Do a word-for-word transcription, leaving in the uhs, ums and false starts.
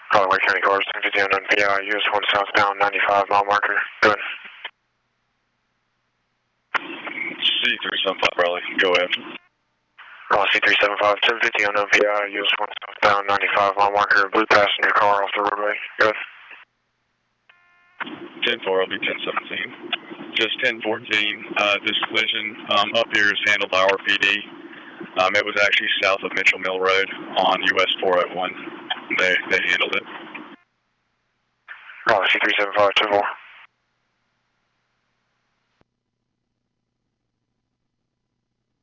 Calling Wake County Cars, ten fifty unknown P I, U S one southbound, ninety-five mile marker. Go ahead. C three seven five Raleigh, go ahead. Raleigh C three seven five, ten fifty unknown P I, U S one southbound, ninety-five mile marker, blue passenger car off the roadway. Go ahead. ten four, I'll be ten seventeen. Just ten fourteen, uh, this collision um, up here is handled by R P D. Um, it was actually south of Mitchell Mill Road on U S four oh one. They, they handled it. Raleigh C three seven five, ten four.